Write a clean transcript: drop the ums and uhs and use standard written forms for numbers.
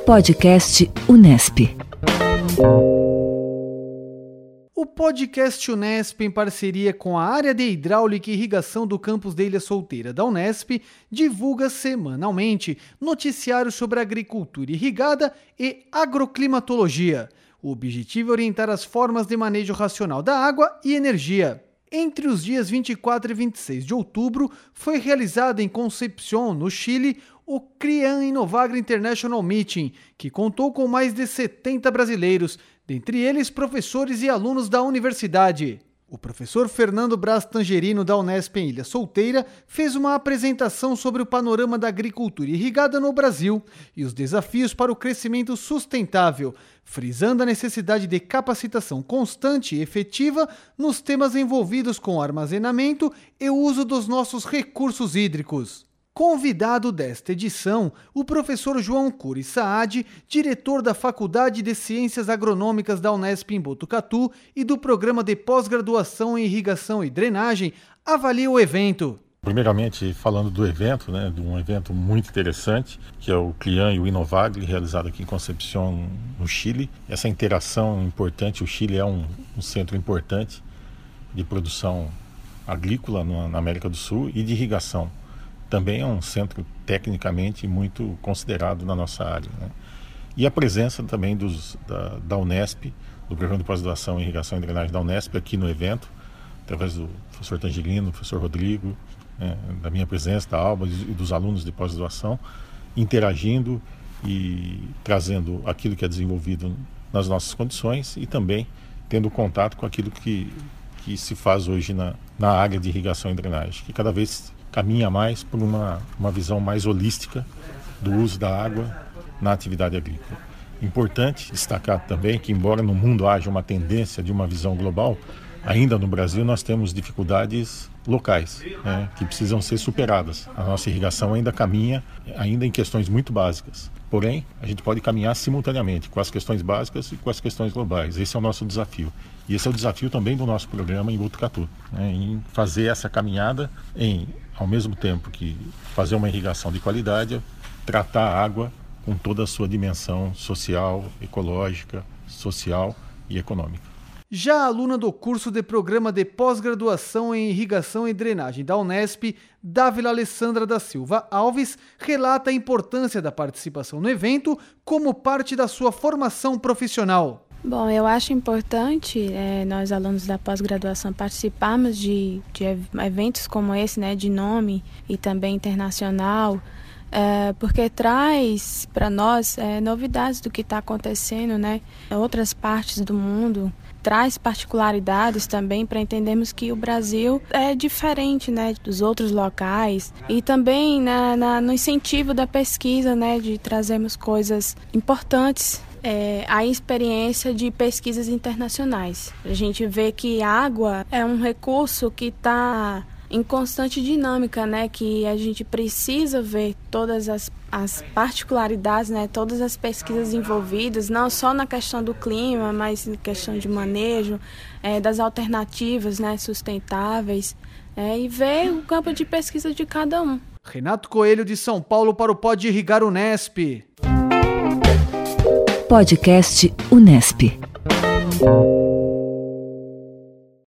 Podcast Unesp. O Podcast Unesp, em parceria com a Área de Hidráulica e Irrigação do campus da Ilha Solteira da Unesp, divulga semanalmente noticiários sobre agricultura irrigada e agroclimatologia. O objetivo é orientar as formas de manejo racional da água e energia. Entre os dias 24 e 26 de outubro, foi realizado em Concepción, no Chile, o CRIAN Innovagro International Meeting, que contou com mais de 70 brasileiros, dentre eles professores e alunos da universidade. O professor Fernando Braz Tangerino, da Unesp em Ilha Solteira, fez uma apresentação sobre o panorama da agricultura irrigada no Brasil e os desafios para o crescimento sustentável, frisando a necessidade de capacitação constante e efetiva nos temas envolvidos com armazenamento e uso dos nossos recursos hídricos. Convidado desta edição, o professor João Cury Saad, diretor da Faculdade de Ciências Agronômicas da Unesp em Botucatu e do Programa de Pós-Graduação em Irrigação e Drenagem, avalia o evento. Primeiramente, falando do evento, de um evento muito interessante, que é o CRIAN e o Innovagro, realizado aqui em Concepción, no Chile. Essa interação importante, o Chile é um centro importante de produção agrícola na América do Sul e de irrigação. Também é um centro tecnicamente muito considerado na nossa área. E a presença também da Unesp, do Programa de Pós-Graduação em Irrigação e Drenagem da Unesp, aqui no evento, através do professor Tangerino, do professor Rodrigo, da minha presença, da Alba e dos alunos de pós-graduação, interagindo e trazendo aquilo que é desenvolvido nas nossas condições e também tendo contato com aquilo que se faz hoje na área de irrigação e drenagem, que cada vez caminha mais por uma visão mais holística do uso da água na atividade agrícola. Importante destacar também que, embora no mundo haja uma tendência de uma visão global, ainda no Brasil nós temos dificuldades locais, que precisam ser superadas. A nossa irrigação ainda caminha em questões muito básicas. Porém, a gente pode caminhar simultaneamente com as questões básicas e com as questões globais. Esse é o nosso desafio. E esse é o desafio também do nosso programa em Botucatu, em fazer essa caminhada, ao mesmo tempo que fazer uma irrigação de qualidade, tratar a água com toda a sua dimensão social, ecológica, social e econômica. Já a aluna do curso de Programa de Pós-Graduação em Irrigação e Drenagem da Unesp, Dávila Alessandra da Silva Alves, relata a importância da participação no evento como parte da sua formação profissional. Bom, eu acho importante nós, alunos da pós-graduação, participarmos de eventos como esse, de nome e também internacional, porque traz para nós novidades do que está acontecendo, em outras partes do mundo. Traz particularidades também para entendermos que o Brasil é diferente, dos outros locais, e também no incentivo da pesquisa, de trazermos coisas importantes, a experiência de pesquisas internacionais. A gente vê que a água é um recurso que está em constante dinâmica, que a gente precisa ver todas as particularidades, todas as pesquisas envolvidas, não só na questão do clima, mas na questão de manejo, das alternativas sustentáveis, e ver o campo de pesquisa de cada um. Renato Coelho, de São Paulo, para o Pode Irrigar Unesp. Podcast Unesp.